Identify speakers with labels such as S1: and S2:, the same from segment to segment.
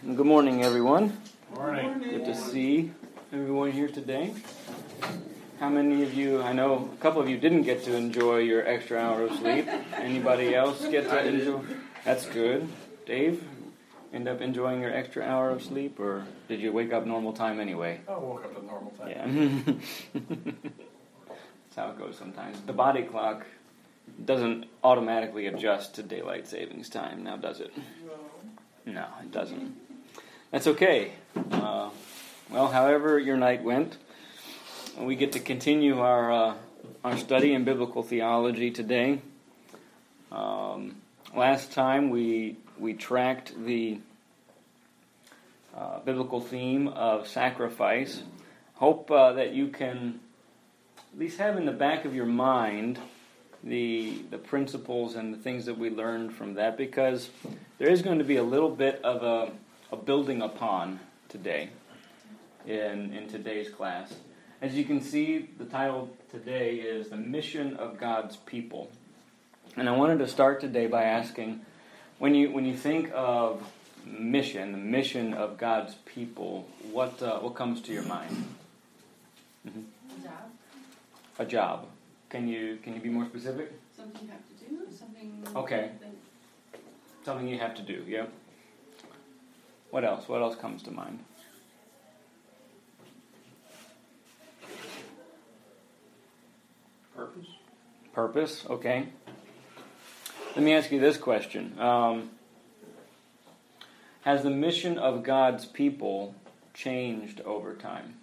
S1: Good morning, everyone.
S2: Morning.
S1: Good to see everyone here today. How many of you, I know a couple of you didn't get to enjoy your extra hour of sleep. Anybody else get to enjoy? That's good. Dave, end up enjoying your extra hour of sleep, or did you wake up normal time anyway?
S2: I woke up at normal time.
S1: Yeah. That's how it goes sometimes. The body clock doesn't automatically adjust to daylight savings time, now does it? No, it doesn't. That's okay. Well, however your night went, we get to continue our study in biblical theology today. Last time we tracked the biblical theme of sacrifice. Hope that you can at least have in the back of your mind the principles and the things that we learned from that, because there is going to be a little bit of a building upon today in today's class. As you can see, the title today is The Mission of God's People. And I wanted to start today by asking, when you think of mission, the mission of God's people, what comes to your mind? Mm-hmm. A job. Can you be more specific?
S3: Something you have to do, something...
S1: Okay. Something you have to do, yeah. What else? What else comes to mind?
S2: Purpose.
S1: Purpose, okay. Let me ask you this question. Has the mission of God's people changed over time?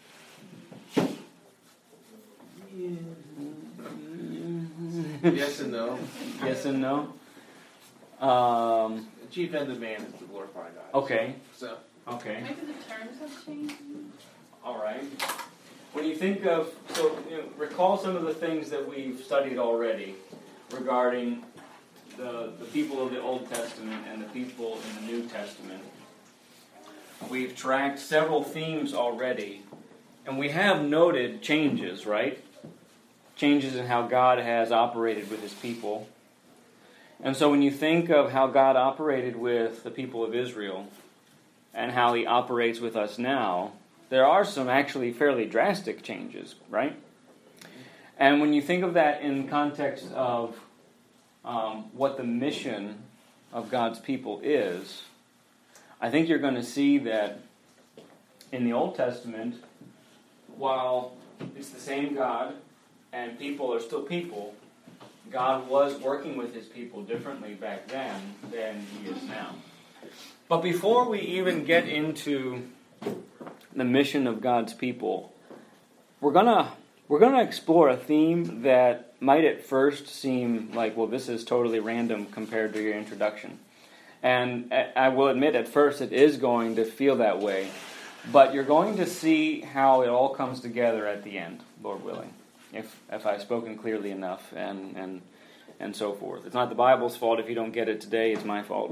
S4: Yes and no.
S1: Yes and no?
S4: The chief end of man is to glorify God.
S1: Okay.
S4: So.
S1: Okay.
S3: Maybe the terms have changed.
S1: All right. When you think of, recall some of the things that we've studied already regarding the people of the Old Testament and the people in the New Testament. We've tracked several themes already, and we have noted changes, right? Changes in how God has operated with His people. And so when you think of how God operated with the people of Israel and how He operates with us now, there are some actually fairly drastic changes, right? And when you think of that in context of what the mission of God's people is, I think you're going to see that in the Old Testament, while it's the same God and people are still people, God was working with His people differently back then than He is now. But before we even get into the mission of God's people, we're gonna explore a theme that might at first seem like, well, this is totally random compared to your introduction. And I will admit, at first it is going to feel that way, but you're going to see how it all comes together at the end, Lord willing, if I've spoken clearly enough and so forth. It's not the Bible's fault if you don't get it today, it's my fault.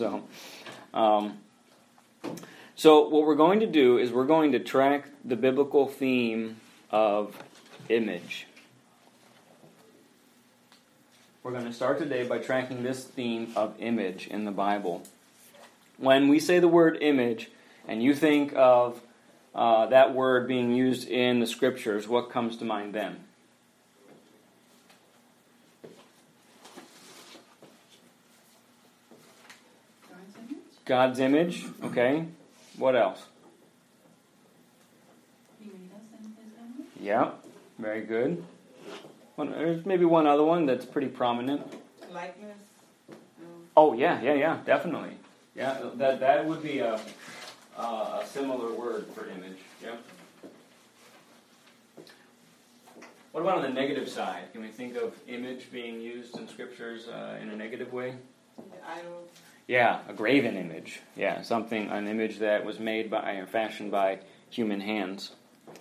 S1: So what we're going to do is we're going to track the biblical theme of image. We're going to start today by tracking this theme of image in the Bible. When we say the word image, and you think of that word being used in the Scriptures, what comes to mind then? God's image, okay. What else?
S3: He made us in His image.
S1: Yeah, very good. There's maybe one other one that's pretty prominent.
S3: Likeness.
S1: Oh, yeah, definitely. Yeah, that would be a similar word for image. Yeah. What about on the negative side? Can we think of image being used in Scriptures in a negative way?
S3: The idol.
S1: Yeah, a graven image. Yeah, an image that was made by or fashioned by human hands.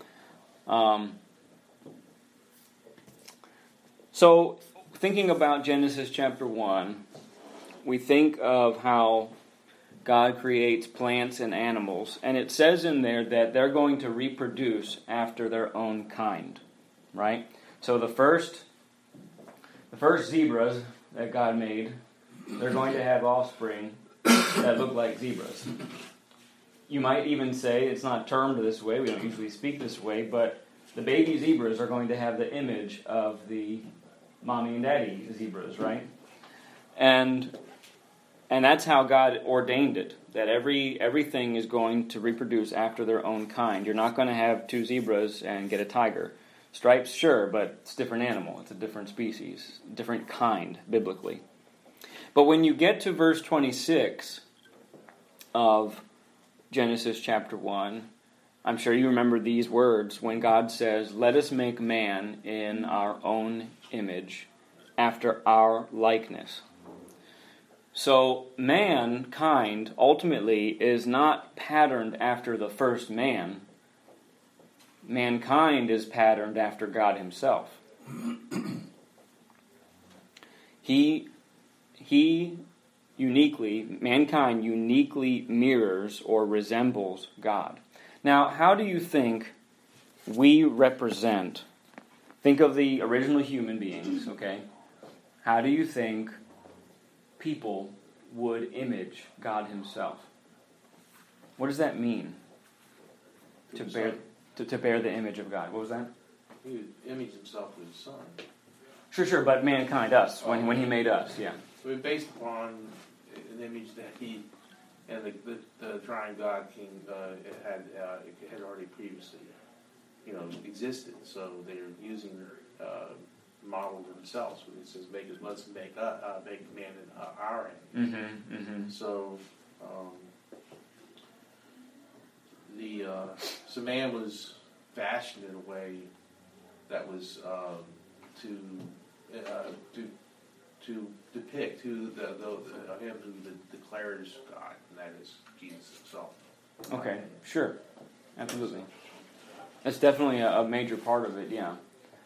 S1: So, thinking about Genesis chapter 1, we think of how God creates plants and animals, and it says in there that they're going to reproduce after their own kind, right? So the first zebras that God made, they're going to have offspring that look like zebras. You might even say, it's not termed this way, we don't usually speak this way, but the baby zebras are going to have the image of the mommy and daddy zebras, right? And that's how God ordained it, that everything is going to reproduce after their own kind. You're not going to have two zebras and get a tiger. Stripes, sure, but it's a different animal. It's a different species, different kind, biblically. But when you get to verse 26 of Genesis chapter 1, I'm sure you remember these words when God says, "Let us make man in our own image, after our likeness." So mankind ultimately is not patterned after the first man. Mankind is patterned after God himself. Mankind uniquely mirrors or resembles God. Now, how do you think we represent, think of the original human beings, okay? How do you think people would image God himself? What does that mean? To bear the image of God. What was that?
S4: He would image himself with his son.
S1: Sure, but mankind, us, when he made us, yeah.
S4: So it's based upon an image that he and the Triune God King had already previously, existed. So they're using model themselves. When it says, "Let's make man in our image."
S1: Mm-hmm, mm-hmm.
S4: So so man was fashioned in a way that was to depict him who declares God, and that is Jesus himself.
S1: Okay, sure, absolutely. That's definitely a major part of it, yeah.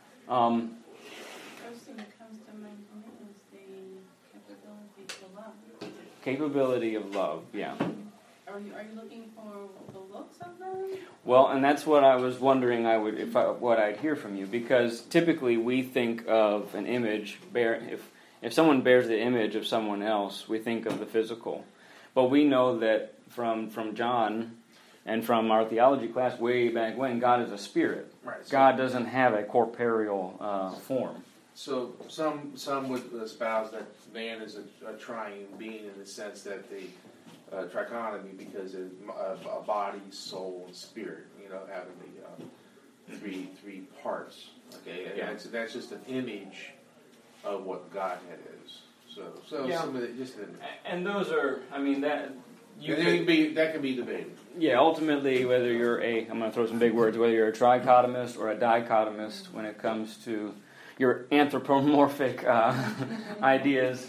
S3: First thing that comes to mind for me is the capability to love.
S1: Capability of love, yeah.
S3: Are you looking for the looks of them?
S1: Well, and that's what I was wondering what I'd hear from you, because typically we think of an image if someone bears the image of someone else, we think of the physical. But we know that from John and from our theology class way back when, God is a spirit.
S4: Right.
S1: God doesn't have a corporeal form.
S4: So some would espouse that man is a triune being in the sense that the trichotomy, because of a body, soul, and spirit, having the three parts. Okay, and
S1: yeah.
S4: that's just an image of what Godhead is. So
S1: yeah.
S4: some of it just
S1: and those are, that
S4: can be debated.
S1: Yeah, ultimately, whether you're I'm going to throw some big words, whether you're a trichotomist or a dichotomist, when it comes to your anthropomorphic ideas,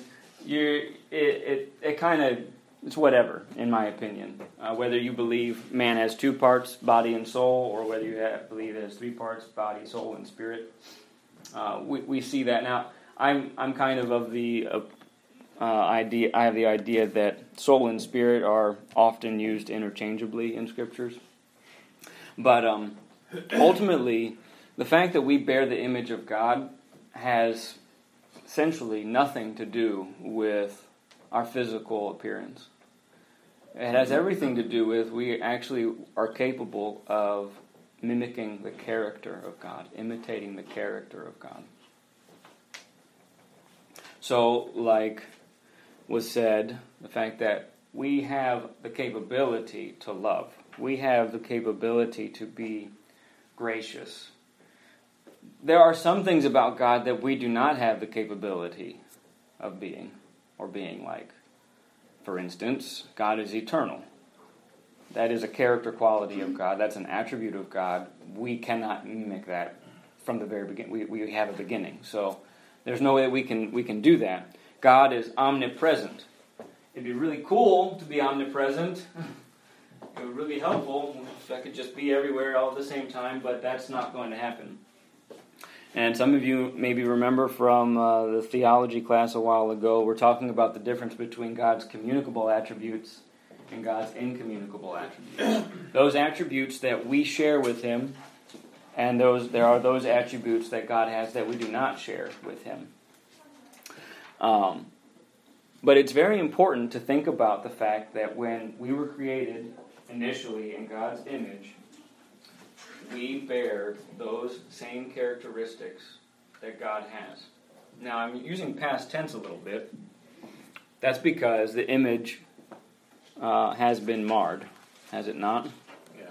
S1: it kind of, it's whatever, in my opinion. Whether you believe man has two parts, body and soul, or whether you believe it has three parts, body, soul, and spirit. We see that now. I'm kind of the idea. I have the idea that soul and spirit are often used interchangeably in scriptures. But ultimately, the fact that we bear the image of God has essentially nothing to do with our physical appearance. It has everything to do with we actually are capable of mimicking the character of God, imitating the character of God. So, like was said, the fact that we have the capability to love. We have the capability to be gracious. There are some things about God that we do not have the capability of being or being like. For instance, God is eternal. That is a character quality of God. That's an attribute of God. We cannot mimic that from the very beginning. We have a beginning. So there's no way we can do that. God is omnipresent. It'd be really cool to be omnipresent. It would really be helpful if I could just be everywhere all at the same time, but that's not going to happen. And some of you maybe remember from the theology class a while ago, we're talking about the difference between God's communicable attributes and God's incommunicable attributes. Those attributes that we share with Him, and there are those attributes that God has that we do not share with Him. But it's very important to think about the fact that when we were created initially in God's image, we bear those same characteristics that God has. Now, I'm using past tense a little bit. That's because the image has been marred, has it not?
S4: Yeah.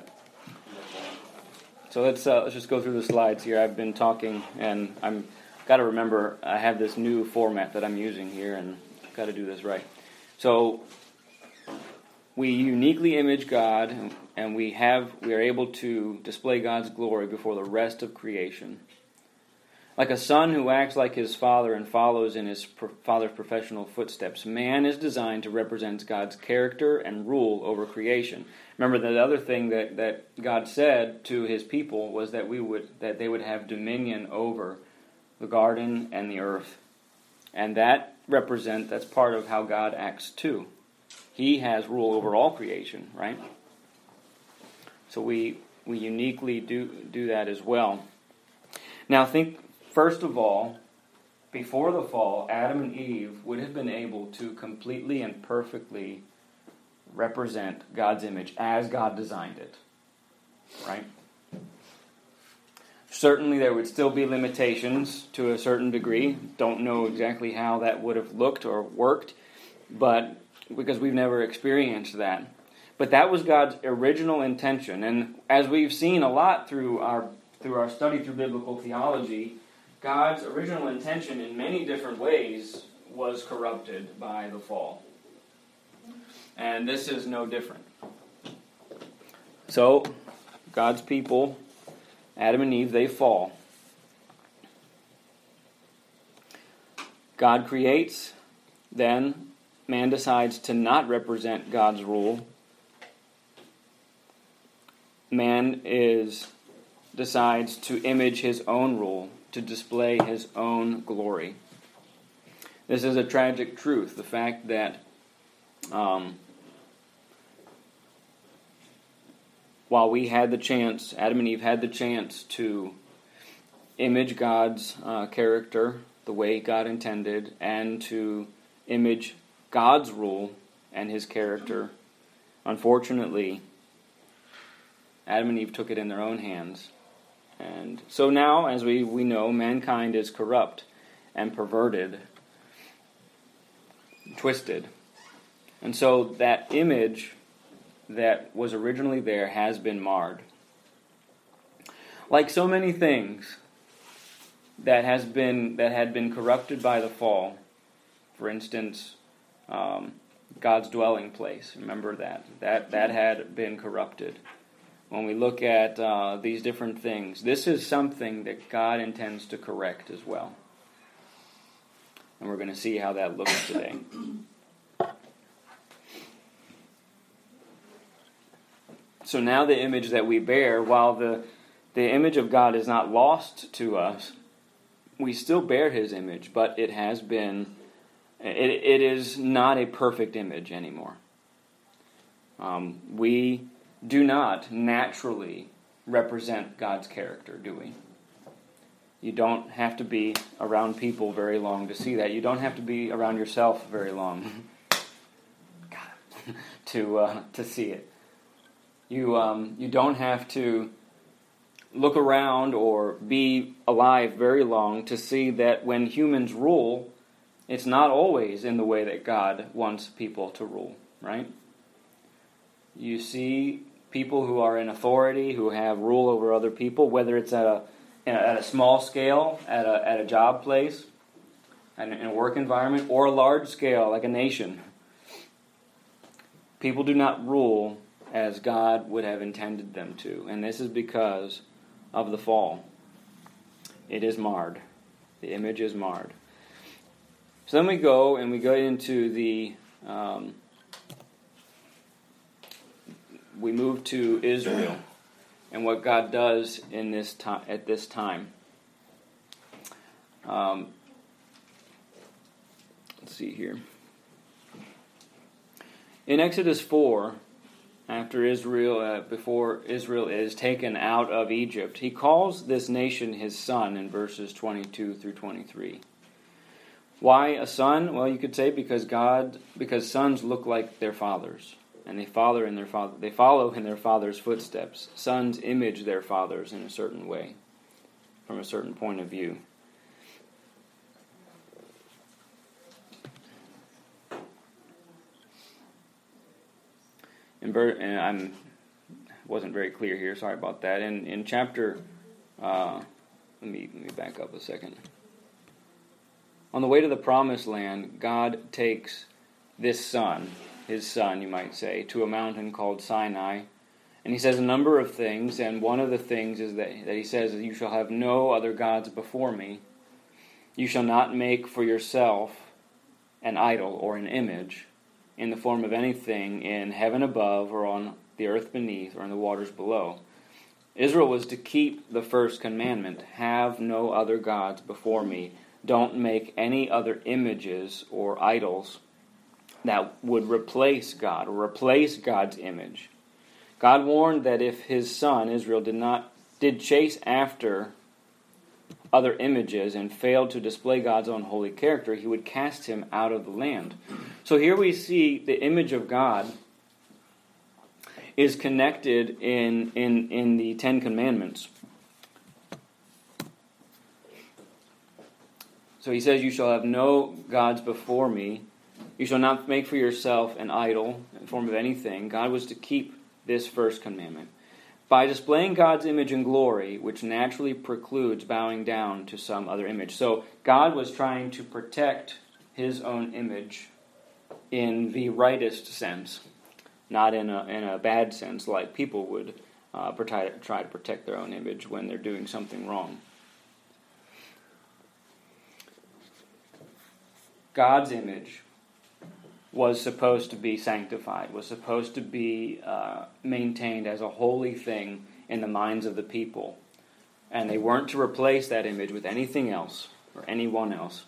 S1: So let's just go through the slides here. I've been talking, and I'm got to remember I have this new format that I'm using here, and got to do this right. So we uniquely image God, and we are able to display God's glory before the rest of creation. Like a son who acts like his father and follows in his father's professional footsteps, man is designed to represent God's character and rule over creation. Remember, the other thing that God said to his people was that they would have dominion over the garden and the earth. And that's part of how God acts too. He has rule over all creation, right? So we uniquely do that as well. Now think, first of all, before the fall, Adam and Eve would have been able to completely and perfectly represent God's image as God designed it, right? Certainly there would still be limitations to a certain degree. Don't know exactly how that would have looked or worked, but because we've never experienced that. But that was God's original intention. And as we've seen a lot through our study through biblical theology, God's original intention in many different ways was corrupted by the fall. And this is no different. So, God's people, Adam and Eve, they fall. God creates, then man decides to not represent God's rule. Man decides to image his own rule, to display his own glory. This is a tragic truth, the fact that while we had the chance, Adam and Eve had the chance to image God's character the way God intended, and to image God's rule and his character, unfortunately, Adam and Eve took it in their own hands. And so now, as we know, mankind is corrupt and perverted, twisted. And so that image that was originally there has been marred. Like so many things that had been corrupted by the fall, for instance, God's dwelling place. Remember that had been corrupted. When we look at these different things, this is something that God intends to correct as well. And we're going to see how that looks today. So now the image that we bear, while the image of God is not lost to us, we still bear his image, but it is not a perfect image anymore. We do not naturally represent God's character, do we? You don't have to be around people very long to see that. You don't have to be around yourself very long to see it. You don't have to look around or be alive very long to see that when humans rule, it's not always in the way that God wants people to rule, right? You see people who are in authority, who have rule over other people, whether it's at a small scale, at a job place, in a work environment, or a large scale, like a nation. People do not rule as God would have intended them to, and this is because of the fall. It is marred. The image is marred. So then we go into the we move to Israel and what God does in this at this time. Let's see here. In Exodus 4, after Israel, before Israel is taken out of Egypt, he calls this nation his son in verses 22 through 23. Why a son? Well, you could say because sons look like their fathers, and they follow in their father's footsteps. Sons image their fathers in a certain way, from a certain point of view. And I wasn't very clear here. Sorry about that. In chapter, let me back up a second. On the way to the promised land, God takes this son, his son, you might say, to a mountain called Sinai. And he says a number of things, and one of the things is that he says, "You shall have no other gods before me. You shall not make for yourself an idol or an image in the form of anything in heaven above or on the earth beneath or in the waters below." Israel was to keep the first commandment, have no other gods before me. Don't make any other images or idols that would replace God or replace God's image. God warned that if his son, Israel, did chase after other images and failed to display God's own holy character, he would cast him out of the land. So here we see the image of God is connected in the Ten Commandments. So he says, "You shall have no gods before me. You shall not make for yourself an idol in the form of anything." God was to keep this first commandment. By displaying God's image and glory, which naturally precludes bowing down to some other image. So God was trying to protect his own image in the rightest sense, not in a bad sense like people would try to protect their own image when they're doing something wrong. God's image was supposed to be sanctified, was supposed to be maintained as a holy thing in the minds of the people. And they weren't to replace that image with anything else or anyone else.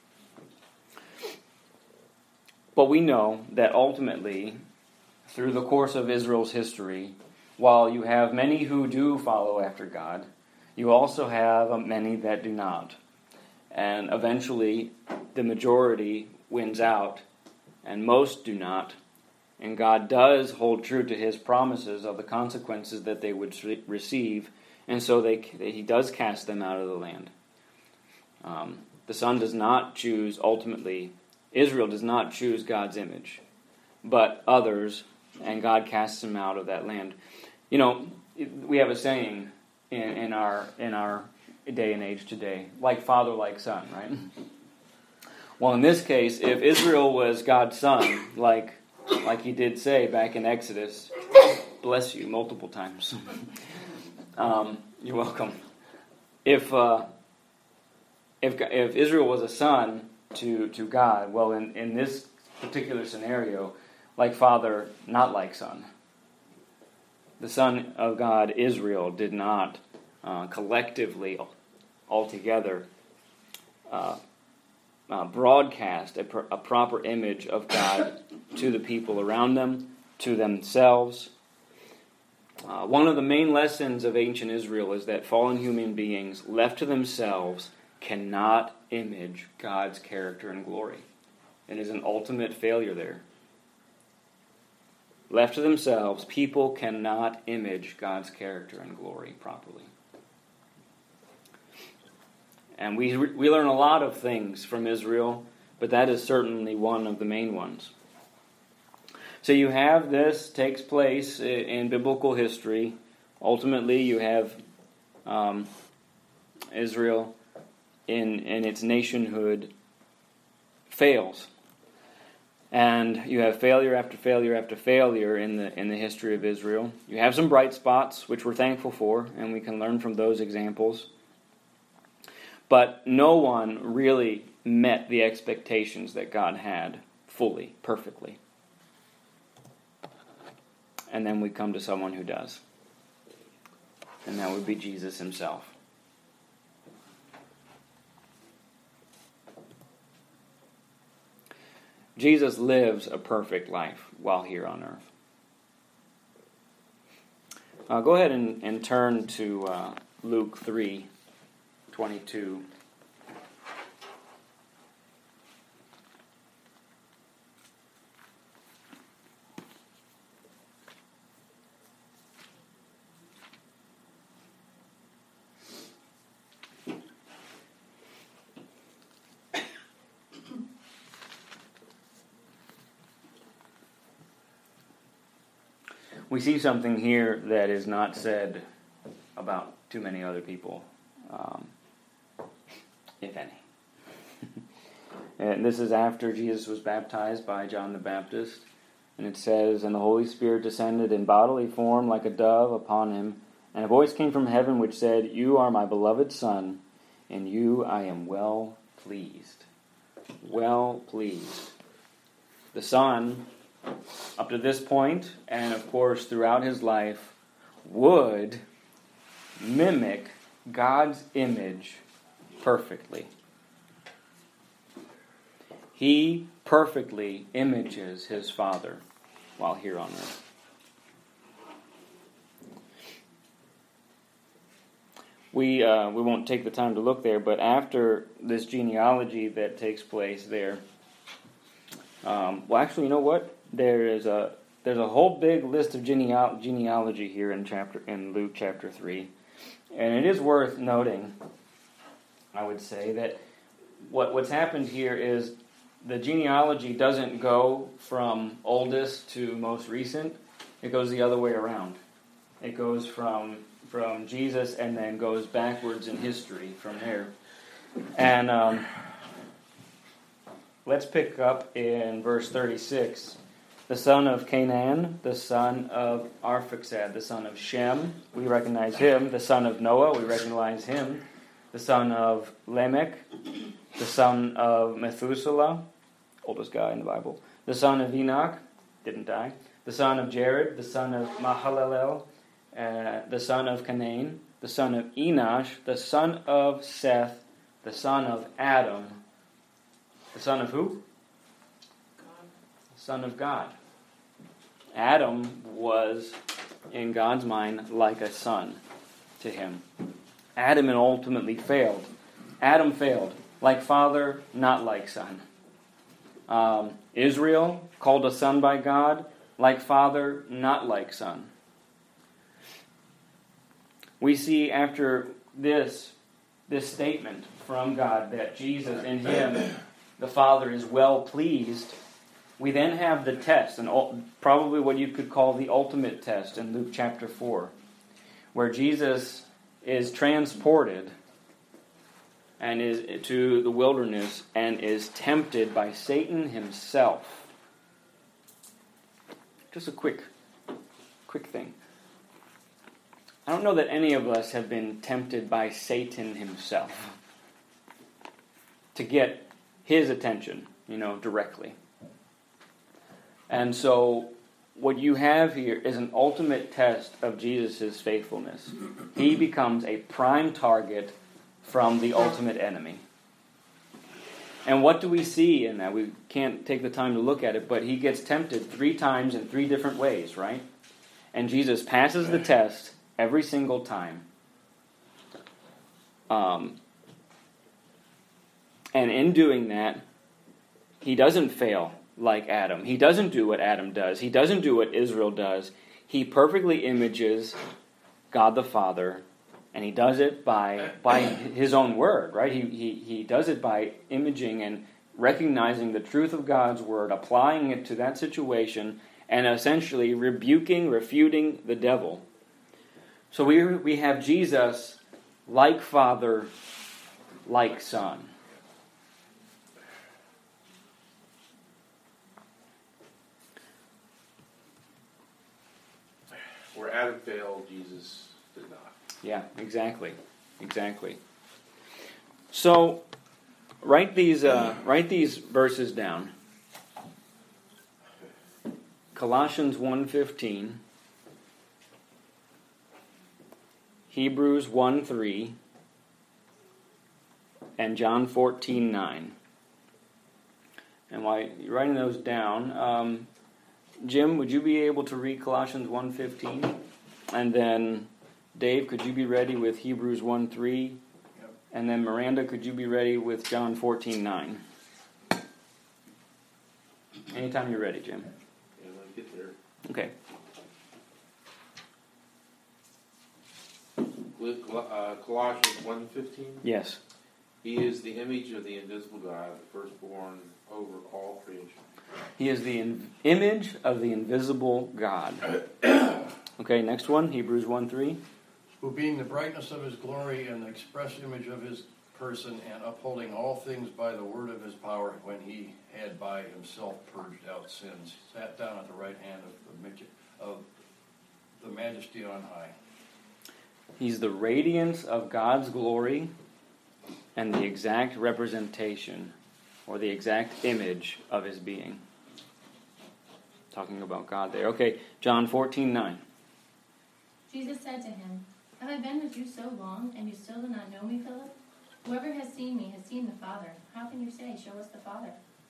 S1: But we know that ultimately, through the course of Israel's history, while you have many who do follow after God, you also have many that do not. And eventually, the majority wins out, and most do not. And God does hold true to his promises of the consequences that they would receive, and so he does cast them out of the land. The son does not choose, ultimately, Israel does not choose God's image, but others, and God casts them out of that land. You know, we have a saying in our day and age today, like father, like son, right? Well, in this case, if Israel was God's son, like he did say back in Exodus, bless you multiple times. You're welcome. If Israel was a son to God, well, in this particular scenario, like father, not like son. The Son of God, Israel, did not collectively, altogether, broadcast a proper image of God to the people around them, to themselves. One of the main lessons of ancient Israel is that fallen human beings, left to themselves, cannot image God's character and glory. It is an ultimate failure there. Left to themselves, people cannot image God's character and glory properly. And we learn a lot of things from Israel, but that is certainly one of the main ones. So you have this takes place in biblical history. Ultimately, you have Israel in its nationhood fails. And you have failure after failure after failure in the history of Israel. You have some bright spots, which we're thankful for, and we can learn from those examples. But no one really met the expectations that God had fully, perfectly. And then we come to someone who does. And that would be Jesus himself. Jesus lives a perfect life while here on earth. Go ahead and turn to Luke 3:22. we see something here that is not said about too many other people, if any. And this is after Jesus was baptized by John the Baptist. And it says, "And the Holy Spirit descended in bodily form like a dove upon him. And a voice came from heaven which said, 'You are my beloved Son, in you I am well pleased.'" Well pleased. The Son, up to this point, and of course throughout his life, would mimic God's image perfectly. He perfectly images his Father while here on earth. We won't take the time to look there, but after this genealogy that takes place there, well, actually, you know what? There's a whole big list of genealogy here in Luke chapter 3, and it is worth noting, I would say, that what's happened here is the genealogy doesn't go from oldest to most recent. It goes the other way around. It goes from Jesus and then goes backwards in history from there. And let's pick up in verse 36. The son of Canaan, the son of Arphaxad, the son of Shem, we recognize him. The son of Noah, we recognize him. The son of Lamech, the son of Methuselah, oldest guy in the Bible. The son of Enoch, didn't die. The son of Jared, the son of Mahalalel, the son of Canaan, the son of Enosh, the son of Seth, the son of Adam, the son of who?
S3: God.
S1: The son of God. Adam was, in God's mind, like a son to him. Adam ultimately failed. Adam failed. Like father, not like son. Israel, called a son by God, like father, not like son. We see after this statement from God that Jesus, in him, the Father is well pleased, we then have the test, and probably what you could call the ultimate test in Luke chapter 4, where Jesus is transported and is to the wilderness and is tempted by Satan himself. Just a quick thing. I don't know that any of us have been tempted by Satan himself to get his attention, directly. And so what you have here is an ultimate test of Jesus' faithfulness. He becomes a prime target from the ultimate enemy. And what do we see in that? We can't take the time to look at it, but he gets tempted 3 times in 3 different ways, right? And Jesus passes the test every single time. And in doing that, he doesn't fail like Adam. He doesn't do what Adam does. He doesn't do what Israel does. He perfectly images God the Father, and he does it by his own word, right? He does it by imaging and recognizing the truth of God's word, applying it to that situation, and essentially refuting the devil. So we have Jesus like Father, like Son.
S4: Where Adam failed, Jesus did not.
S1: Yeah, exactly. So, write these verses down. Colossians 1:15, Hebrews 1:3, and John 14:9. And while you're writing those down, Jim, would you be able to read Colossians 1:15? And then Dave, could you be ready with Hebrews 1:3? Yep. And then Miranda, could you be ready with John 14:9? Anytime you're ready, Jim.
S4: Yeah, let me get there.
S1: Okay.
S4: With Colossians 1:15.
S1: Yes.
S4: He is the image of the invisible God, the firstborn over all creation.
S1: He is the image of the invisible God. Okay, next one, Hebrews 1:3.
S2: Who being the brightness of his glory and the express image of his person, and upholding all things by the word of his power, when he had by himself purged out sins, sat down at the right hand of the majesty on high.
S1: He's the radiance of God's glory and the exact representation, or the exact image of his being. Talking about God there. Okay, John 14:9.
S5: Jesus said to him, "Have I been with you so long, and you still do not know me, Philip? Whoever has seen me has seen the Father. How can you say, 'Show us the Father'?"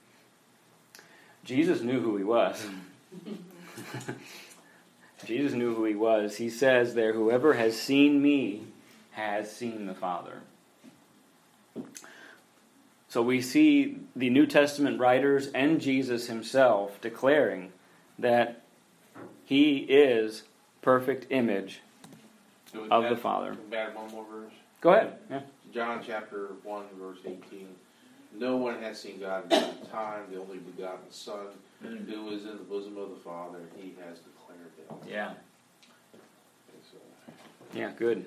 S1: Jesus knew who he was. Jesus knew who he was. He says there, "Whoever has seen me has seen the Father." So we see the New Testament writers and Jesus himself declaring that he is perfect image of the Father.
S4: Can I add one more verse?
S1: Go ahead. Yeah.
S4: John chapter 1, verse 18. No one has seen God in all time, the only begotten Son, who is in the bosom of the Father, he has declared him.
S1: Yeah. Yeah, good.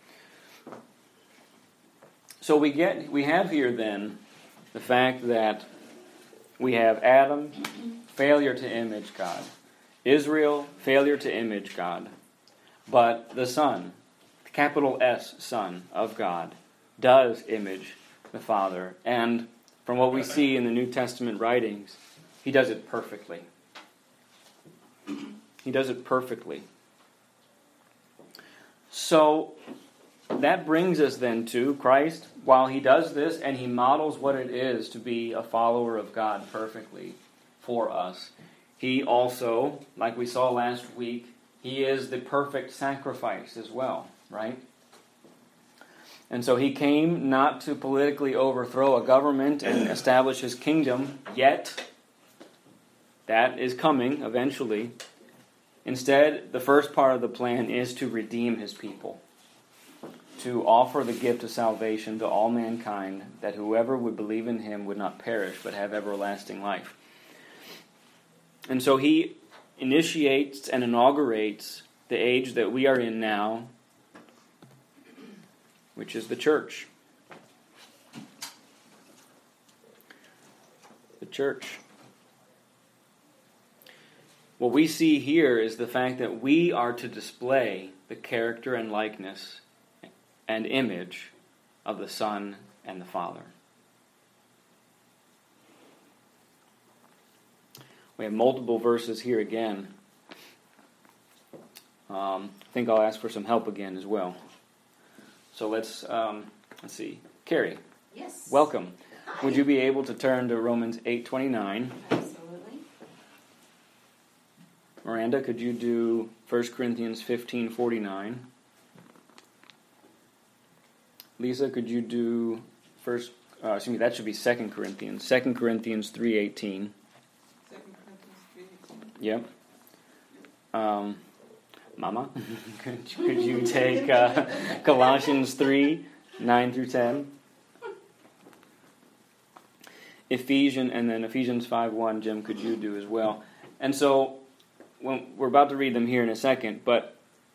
S1: So we have here then the fact that we have Adam, failure to image God. Israel, failure to image God. But the Son, capital S, Son of God, does image the Father. And from what we see in the New Testament writings, he does it perfectly. He does it perfectly. So that brings us then to Christ. While he does this and he models what it is to be a follower of God perfectly for us, he also, like we saw last week, he is the perfect sacrifice as well, right? And so he came not to politically overthrow a government and establish his kingdom, yet that is coming eventually. Instead, the first part of the plan is to redeem his people, to offer the gift of salvation to all mankind, that whoever would believe in him would not perish but have everlasting life. And so he initiates and inaugurates the age that we are in now, which is the church. The church. What we see here is the fact that we are to display the character and likeness and image of the Son and the Father. We have multiple verses here again. I think I'll ask for some help again as well. So let's see. Carrie.
S6: Yes.
S1: Welcome.
S6: Hi.
S1: Would you be able to turn to Romans 8:29?
S6: Absolutely.
S1: Miranda, could you do 1 Corinthians 15:49? Lisa, could you do that should be 2 Corinthians. 2 Corinthians 3:18.
S7: 2 Corinthians 3:18.
S1: Yep. Mama, could you take Colossians 3:9 through 10? Ephesians 5:1, Jim, could you do as well? And so, we're about to read them here in a second, but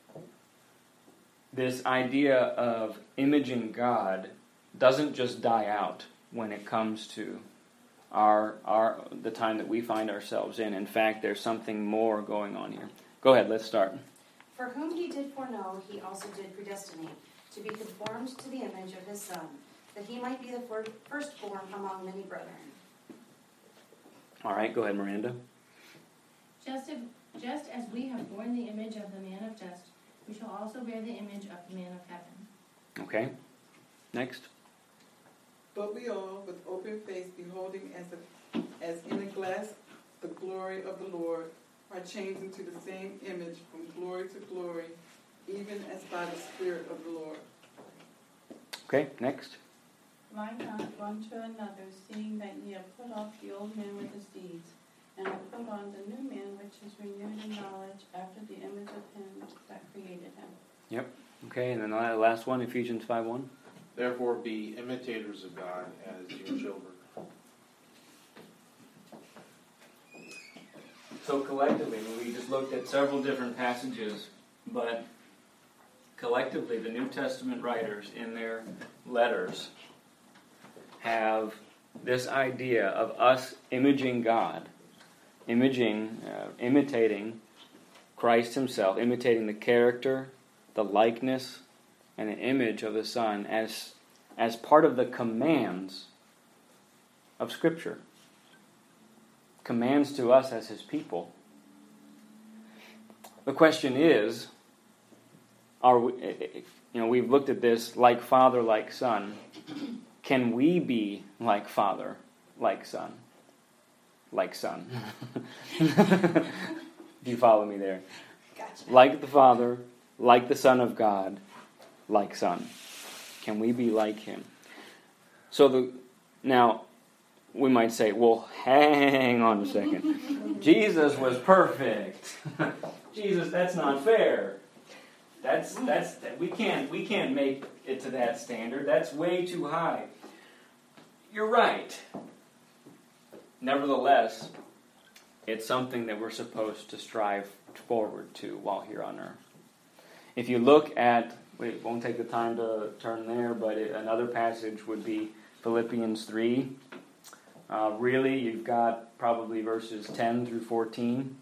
S1: this idea of imaging God doesn't just die out when it comes to the time that we find ourselves in. In fact, there's something more going on here. Go ahead, let's start.
S6: For whom he did foreknow, he also did predestinate, to be conformed to the image of his Son, that he might be the firstborn among many brethren.
S1: All right, go ahead, Miranda.
S5: Just as we have borne the image of the man of dust, we shall also bear the image of the man of heaven.
S1: Okay, next.
S7: But we all, with open face, beholding as in a glass the glory of the Lord, are changed into the same image from glory to glory, even as by the Spirit of the Lord.
S1: Okay, next.
S3: Lie not one to another, seeing that ye have put off the old man with his deeds, and have put on the new man, which is renewed in knowledge after the image of him that created him.
S1: Yep. Okay, and then the last one, Ephesians 5:1.
S4: Therefore be imitators of God as your children.
S1: So collectively, we just looked at several different passages, but collectively, the New Testament writers in their letters have this idea of us imaging God, imitating Christ himself, imitating the character, the likeness, and the image of the Son as part of the commands of Scripture. Commands to us as his people. The question is, we've looked at this like Father, like Son. Can we be like Father, like Son? Like Son. Do you follow me there?
S6: Gotcha.
S1: Like the Father, like the Son of God, like Son. Can we be like him? Now, we might say, well, hang on a second. Jesus was perfect. Jesus, that's not fair. We can't make it to that standard. That's way too high. You're right. Nevertheless, it's something that we're supposed to strive forward to while here on earth. If you look at, we won't take the time to turn there, but another passage would be Philippians 3. Really, you've got probably verses 10 through 14,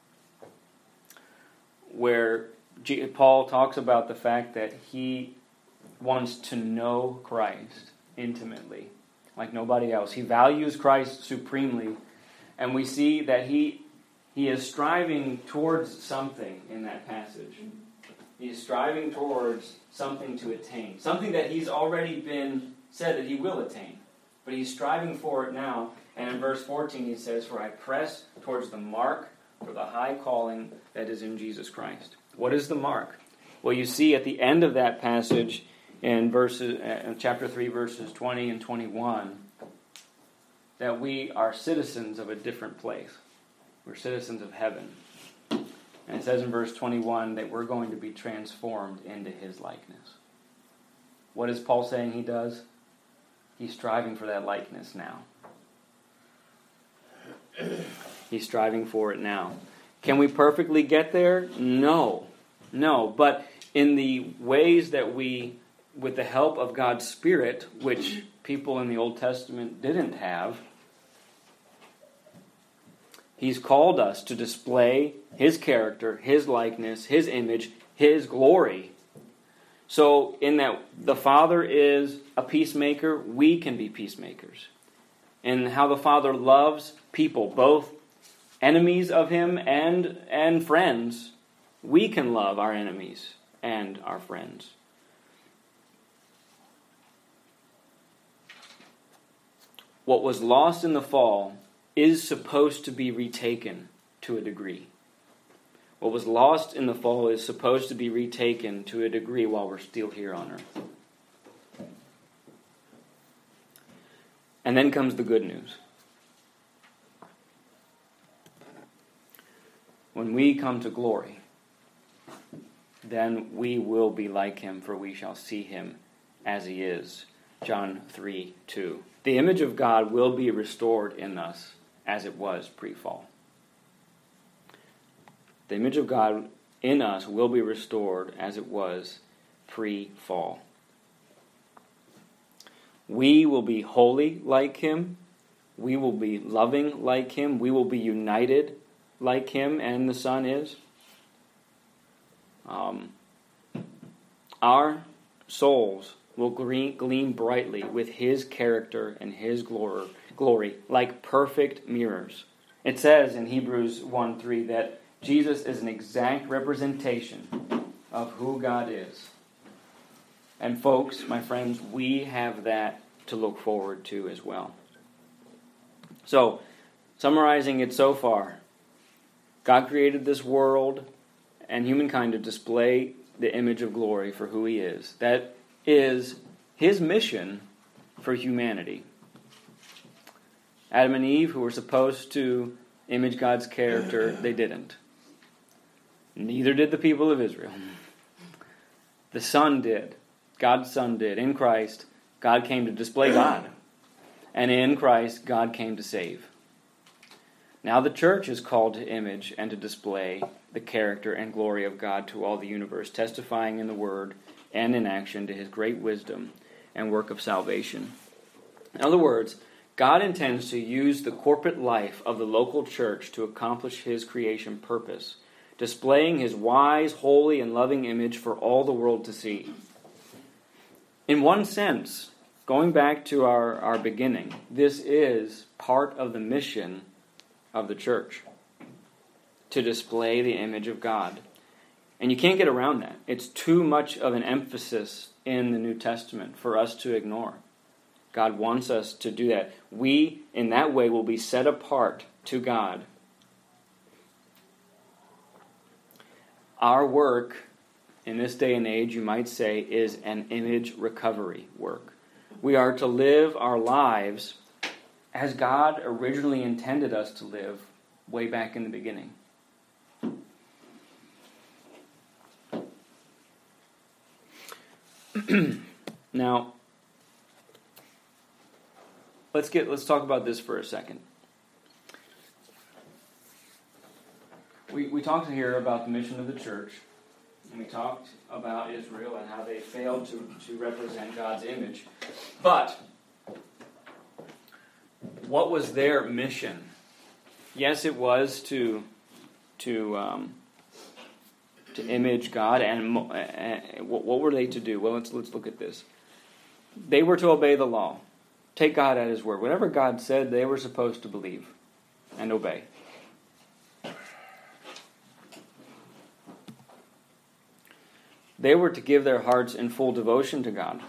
S1: where Paul talks about the fact that he wants to know Christ intimately, like nobody else. He values Christ supremely, and we see that he is striving towards something in that passage. He is striving towards something to attain, something that he's already been said that he will attain. But he's striving for it now. And in verse 14 he says, "For I press towards the mark for the high calling that is in Jesus Christ." What is the mark? Well, you see at the end of that passage in chapter 3, verses 20 and 21, that we are citizens of a different place. We're citizens of heaven. And it says in verse 21 that we're going to be transformed into his likeness. What is Paul saying he does? He's striving for that likeness now. He's striving for it now. Can we perfectly get there? No. But in the ways that we, with the help of God's Spirit, which people in the Old Testament didn't have, he's called us to display his character, his likeness, his image, his glory. So in that the Father is a peacemaker, we can be peacemakers. And how the Father loves people, both enemies of him and friends, we can love our enemies and our friends. What was lost in the fall is supposed to be retaken to a degree. What was lost in the fall is supposed to be retaken to a degree while we're still here on earth. And then comes the good news. When we come to glory, then we will be like him, for we shall see him as he is. John 3:2. The image of God will be restored in us as it was pre-fall. The image of God in us will be restored as it was pre-fall. We will be holy like him. We will be loving like him. We will be united like him and the Son is. Our souls will gleam brightly with his character and his glory like perfect mirrors. It says in Hebrews 1:3 that Jesus is an exact representation of who God is. And folks, my friends, we have that to look forward to as well. So, summarizing it so far, God created this world and humankind to display the image of glory for who he is. That is his mission for humanity. Adam and Eve, who were supposed to image God's character, they didn't. Neither did the people of Israel. The Son did. God's Son did. In Christ, God came to display God. And in Christ, God came to save. Now the church is called to image and to display the character and glory of God to all the universe, testifying in the word and in action to his great wisdom and work of salvation. In other words, God intends to use the corporate life of the local church to accomplish his creation purpose, displaying his wise, holy, and loving image for all the world to see. In one sense, going back to our beginning, this is part of the mission of the church, to display the image of God. And you can't get around that. It's too much of an emphasis in the New Testament for us to ignore. God wants us to do that. We, in that way, will be set apart to God. Our work in this day and age, you might say, is an image recovery work. We are to live our lives as God originally intended us to live way back in the beginning. Now, let's talk about this for a second. We talked here about the mission of the church, and we talked about Israel and how they failed to represent God's image. But what was their mission? Yes, it was to image God, and what were they to do? Well, let's look at this. They were to obey the law, take God at his word. Whatever God said, they were supposed to believe and obey. They were to give their hearts in full devotion to God.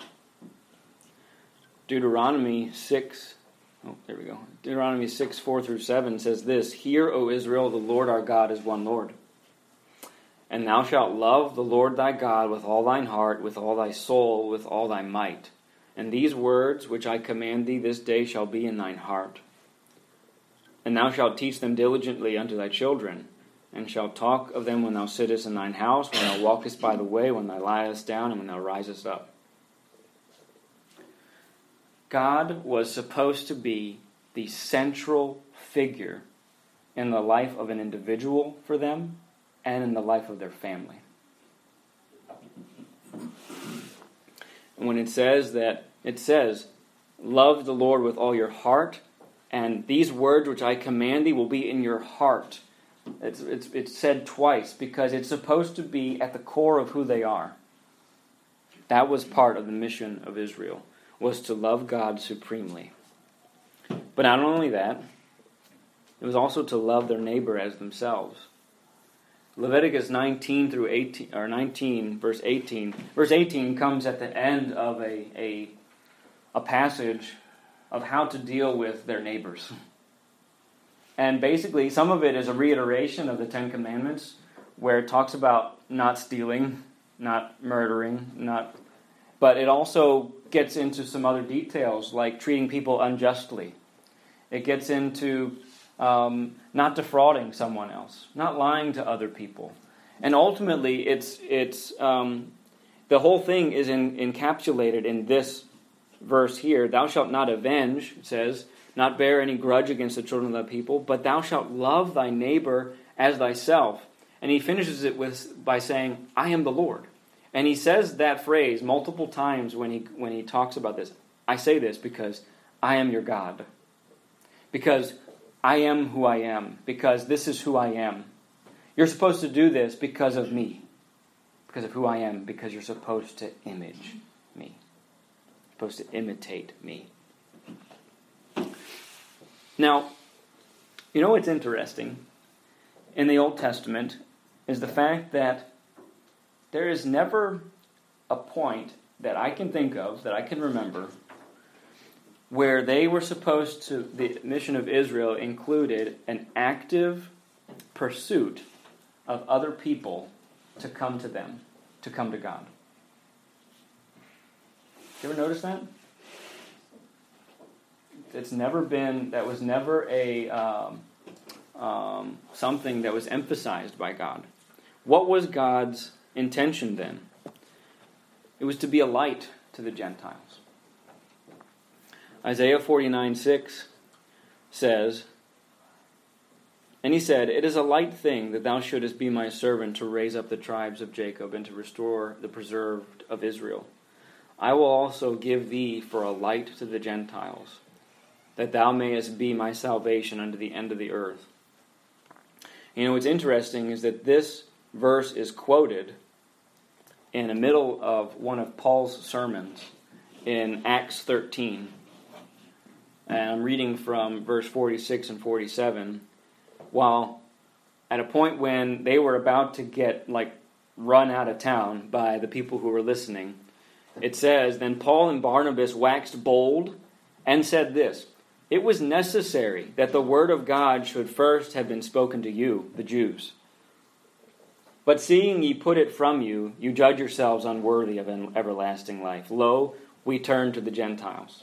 S1: Deuteronomy 6, Deuteronomy 6, 4 through 7 says this: Hear, O Israel, the Lord our God is one Lord. And thou shalt love the Lord thy God with all thine heart, with all thy soul, with all thy might. And these words which I command thee this day shall be in thine heart. And thou shalt teach them diligently unto thy children, and shalt talk of them when thou sittest in thine house, when thou walkest by the way, when thou liest down, and when thou risest up. God was supposed to be the central figure in the life of an individual for them and in the life of their family. And when it says, love the Lord with all your heart, and these words which I command thee will be in your heart. It's said twice because it's supposed to be at the core of who they are. That was part of the mission of Israel, was to love God supremely. But not only that, it was also to love their neighbor as themselves. Leviticus 19 through 18, or 19, verse 18. Verse 18 comes at the end of a passage of how to deal with their neighbors. And basically, some of it is a reiteration of the Ten Commandments, where it talks about not stealing, not murdering, but it also gets into some other details, like treating people unjustly. It gets into not defrauding someone else, not lying to other people. And ultimately, it's the whole thing is encapsulated in this verse here. Thou shalt not avenge, it says, not bear any grudge against the children of thy people, but thou shalt love thy neighbor as thyself. And he finishes it by saying, I am the Lord. And he says that phrase multiple times when he talks about this. I say this because I am your God. Because I am who I am. Because this is who I am. You're supposed to do this because of me. Because of who I am. Because you're supposed to image me. You're supposed to imitate me. Now, you know what's interesting in the Old Testament is the fact that there is never a point that I can think of, that I can remember, where they were supposed to, the mission of Israel included an active pursuit of other people to come to them, to come to God. You ever notice that? That was never a something that was emphasized by God. What was God's intention then? It was to be a light to the Gentiles. Isaiah 49:6 says, And he said, "It is a light thing that thou shouldest be my servant to raise up the tribes of Jacob and to restore the preserved of Israel. I will also give thee for a light to the Gentiles, that thou mayest be my salvation unto the end of the earth." You know, what's interesting is that this verse is quoted in the middle of one of Paul's sermons in Acts 13. And I'm reading from verse 46 and 47. While at a point when they were about to get run out of town by the people who were listening, it says, "Then Paul and Barnabas waxed bold and said this, It was necessary that the word of God should first have been spoken to you, the Jews. But seeing ye put it from you, you judge yourselves unworthy of an everlasting life. Lo, we turn to the Gentiles."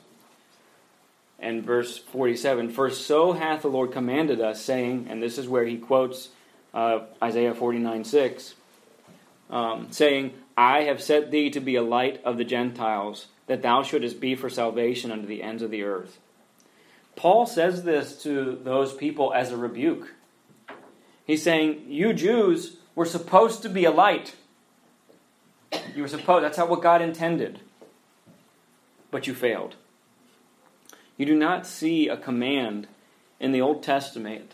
S1: And verse 47, "For so hath the Lord commanded us, saying," and this is where he quotes Isaiah 49:6, saying, "I have set thee to be a light of the Gentiles, that thou shouldest be for salvation unto the ends of the earth." Paul says this to those people as a rebuke. He's saying, you Jews were supposed to be a light. You were supposed, that's what God intended. But you failed. You do not see a command in the Old Testament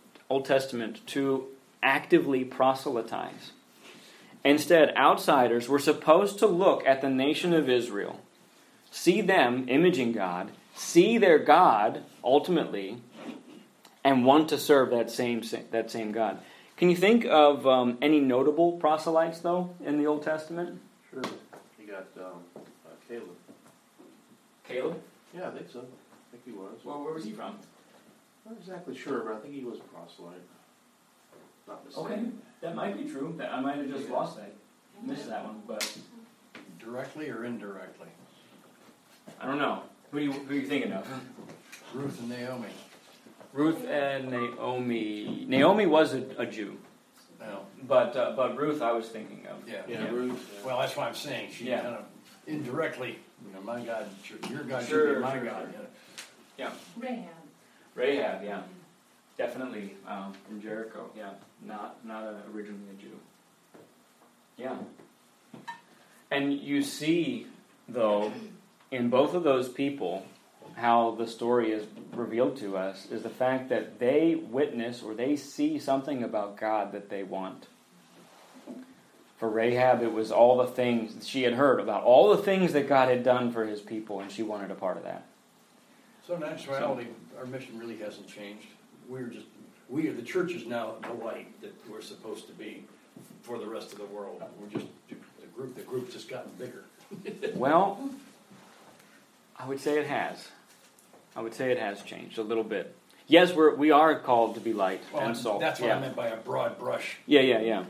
S1: to actively proselytize. Instead, outsiders were supposed to look at the nation of Israel, see them imaging God, see their God ultimately, and want to serve that same God. Can you think of any notable proselytes, though, in the Old Testament?
S4: Sure. You got Caleb.
S1: Caleb?
S4: Yeah, I think so. I think he was.
S1: Well, where was he from?
S4: Not exactly sure, but I think he was a proselyte. Not mistaken.
S1: Okay, that might be true. I might have just missed that one, but
S2: Directly or indirectly?
S1: I don't know. Who are you thinking of?
S2: Ruth and Naomi.
S1: Ruth and Naomi. Naomi was a Jew,
S2: No.
S1: but Ruth I was thinking of.
S2: Yeah.
S4: Yeah, Ruth. Yeah.
S2: Well, that's what I'm saying. She
S1: Yeah.
S2: kind of indirectly, my God, your God
S1: Sure,
S2: should be my
S1: sure,
S2: God.
S1: sure.
S5: Rahab.
S1: Rahab, yeah, definitely from Jericho. Yeah, not originally a Jew. Yeah, and you see though in both of those people how the story is revealed to us is the fact that they witness or they see something about God that they want. For Rahab, it was all the things she had heard about, all the things that God had done for his people, and she wanted a part of that.
S2: So in actuality, our mission really hasn't changed. The church is now the light that we're supposed to be for the rest of the world. The group's just gotten bigger.
S1: Well, I would say it has. I would say it has changed a little bit. Yes, we are called to be light and salt.
S2: That's what I meant by a broad brush.
S1: Yeah.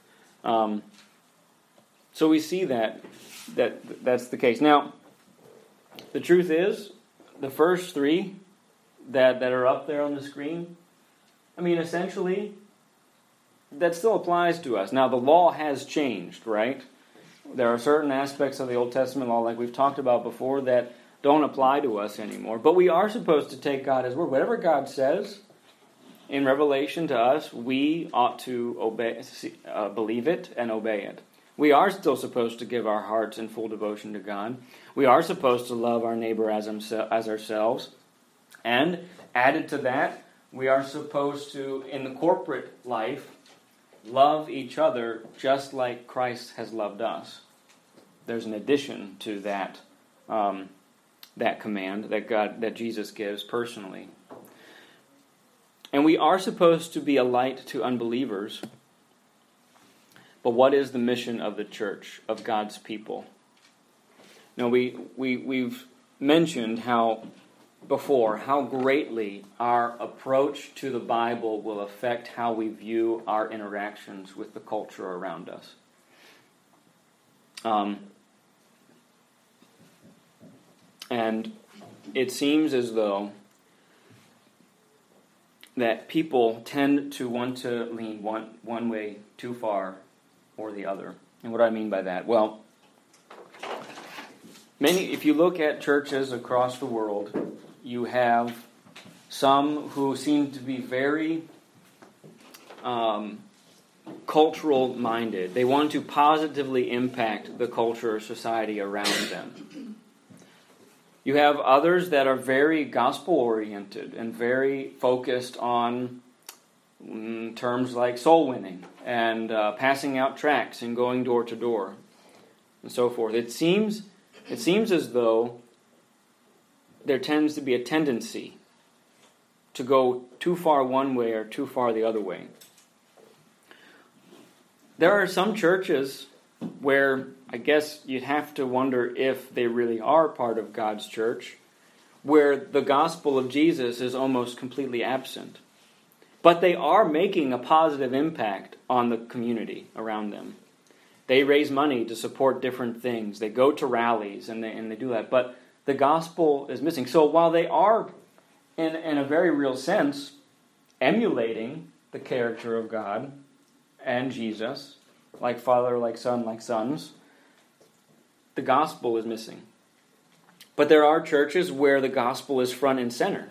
S1: So we see that's the case. Now, the truth is, the first three that are up there on the screen, I mean, essentially, that still applies to us. Now, the law has changed, right? There are certain aspects of the Old Testament law, like we've talked about before, that don't apply to us anymore. But we are supposed to take God at His word. Whatever God says in Revelation to us, we ought to obey, believe it and obey it. We are still supposed to give our hearts in full devotion to God. We are supposed to love our neighbor as ourselves. And added to that, we are supposed to, in the corporate life, love each other just like Christ has loved us. There's an addition to that that command that Jesus gives personally. And we are supposed to be a light to unbelievers. But what is the mission of the church, of God's people? Now, we've mentioned how greatly our approach to the Bible will affect how we view our interactions with the culture around us. And it seems as though that people tend to want to lean one way too far or the other. And what do I mean by that? Well, if you look at churches across the world, you have some who seem to be very cultural minded. They want to positively impact the culture or society around them. You have others that are very gospel-oriented and very focused on terms like soul winning and passing out tracts and going door to door and so forth. It seems as though there tends to be a tendency to go too far one way or too far the other way. There are some churches where I guess you'd have to wonder if they really are part of God's church, where the gospel of Jesus is almost completely absent. But they are making a positive impact on the community around them. They raise money to support different things. They go to rallies and they do that. But the gospel is missing. So while they are, in a very real sense, emulating the character of God and Jesus, like Father, like Son, like sons, the gospel is missing. But there are churches where the gospel is front and center.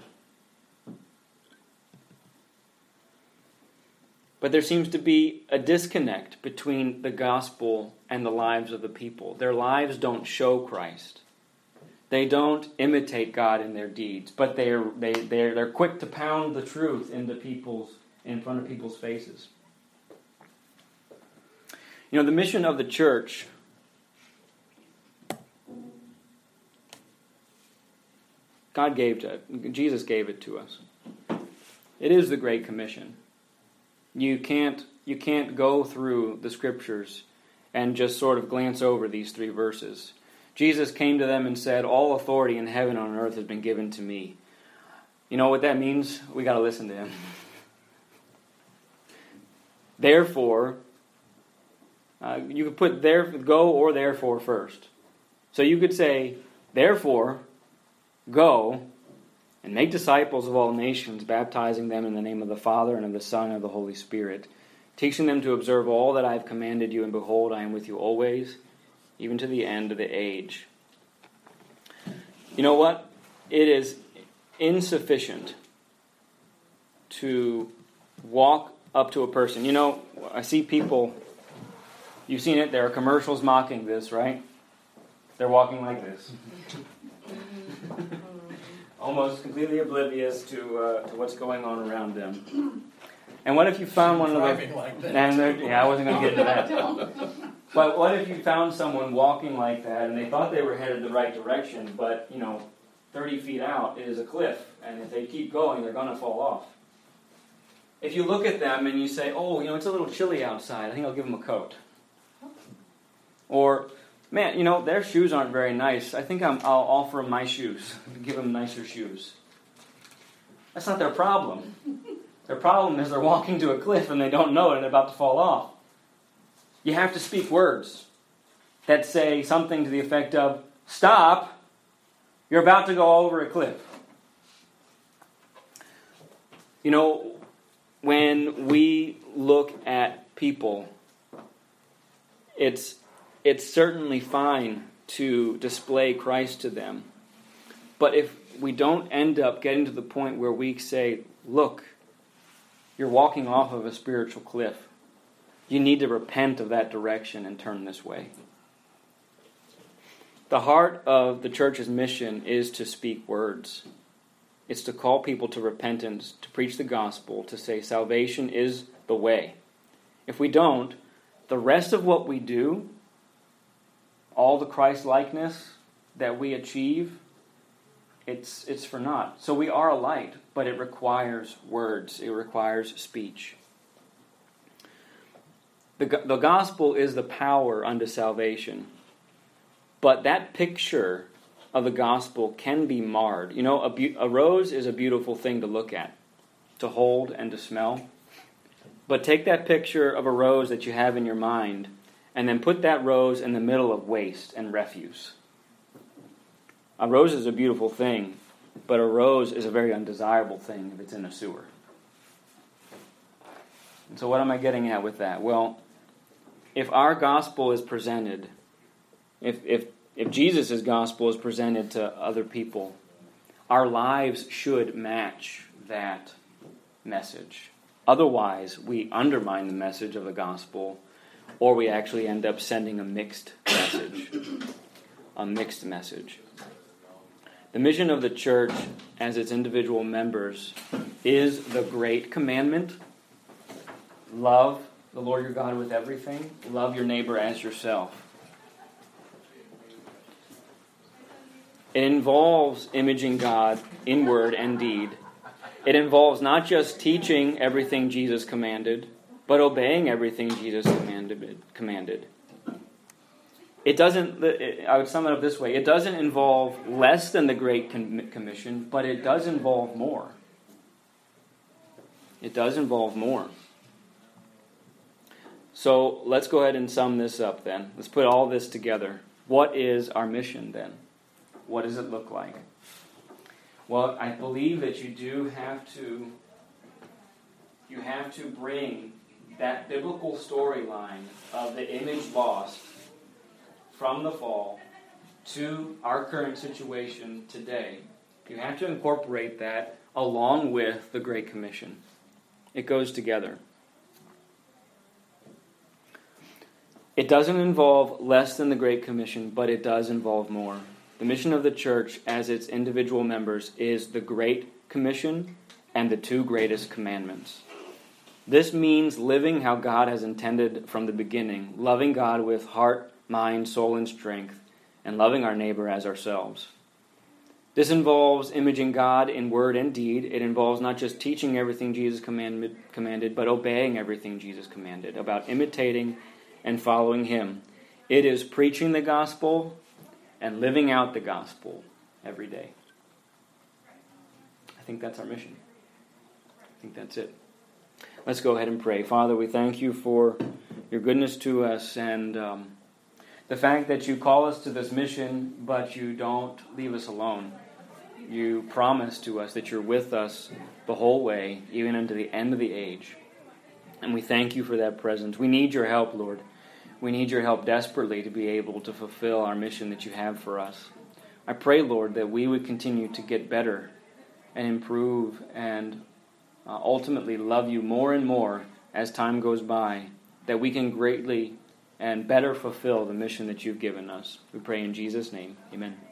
S1: But there seems to be a disconnect between the gospel and the lives of the people. Their lives don't show Christ. They don't imitate God in their deeds, but they're quick to pound the truth in front of people's faces. You know, the mission of the church Jesus gave it to us. It is the Great Commission. You can't go through the Scriptures and just sort of glance over these 3 verses. Jesus came to them and said, "All authority in heaven and on earth has been given to me." You know what that means? We got to listen to him. Therefore, you could put go or therefore first. So you could say, "Therefore, go and make disciples of all nations, baptizing them in the name of the Father and of the Son and of the Holy Spirit, teaching them to observe all that I have commanded you, and behold, I am with you always, even to the end of the age." You know what? It is insufficient to walk up to a person. You know, I see people, you've seen it, there are commercials mocking this, right? They're walking like this. Almost completely oblivious to what's going on around them. And what if you found one of them?
S2: Like that.
S1: I wasn't going to get into that. But what if you found someone walking like that and they thought they were headed the right direction, but 30 feet out is a cliff, and if they keep going, they're going to fall off. If you look at them and you say, "Oh, it's a little chilly outside, I think I'll give them a coat." Or, "Man, their shoes aren't very nice. I think I'll offer them my shoes. Give them nicer shoes." That's not their problem. Their problem is they're walking to a cliff and they don't know it and they're about to fall off. You have to speak words that say something to the effect of, "Stop, you're about to go over a cliff." When we look at people, it's certainly fine to display Christ to them. But if we don't end up getting to the point where we say, "Look, you're walking off of a spiritual cliff. You need to repent of that direction and turn this way." The heart of the church's mission is to speak words. It's to call people to repentance, to preach the gospel, to say salvation is the way. If we don't, the rest of what we do, all the Christ-likeness that we achieve, it's for naught. So we are a light, but it requires words. It requires speech. The gospel is the power unto salvation. But that picture of the gospel can be marred. A rose is a beautiful thing to look at, to hold and to smell. But take that picture of a rose that you have in your mind and then put that rose in the middle of waste and refuse. A rose is a beautiful thing, but a rose is a very undesirable thing if it's in a sewer. And so what am I getting at with that? Well, if our gospel is presented, if Jesus' gospel is presented to other people, our lives should match that message. Otherwise, we undermine the message of the gospel, or we actually end up sending a mixed message. A mixed message. The mission of the church as its individual members is the great commandment. Love the Lord your God with everything. Love your neighbor as yourself. It involves imaging God in word and deed. It involves not just teaching everything Jesus commanded, but obeying everything Jesus commanded. It doesn't, I would sum it up this way, it doesn't involve less than the Great Commission, but it does involve more. It does involve more. So let's go ahead and sum this up then. Let's put all this together. What is our mission then? What does it look like? Well, I believe that you have to bring that biblical storyline of the image lost from the fall to our current situation today. You have to incorporate that along with the Great Commission. It goes together. It doesn't involve less than the Great Commission, but it does involve more. The mission of the church as its individual members is the Great Commission and the two greatest commandments. This means living how God has intended from the beginning, loving God with heart, mind, soul, and strength, and loving our neighbor as ourselves. This involves imaging God in word and deed. It involves not just teaching everything Jesus commanded, but obeying everything Jesus commanded, about imitating and following Him. It is preaching the gospel and living out the gospel every day. I think that's our mission. I think that's it. Let's go ahead and pray. Father, we thank you for your goodness to us and the fact that you call us to this mission, but you don't leave us alone. You promise to us that you're with us the whole way, even unto the end of the age. And we thank you for that presence. We need your help, Lord. We need your help desperately to be able to fulfill our mission that you have for us. I pray, Lord, that we would continue to get better and improve and ultimately love you more and more as time goes by, that we can greatly and better fulfill the mission that you've given us. We pray in Jesus' name. Amen.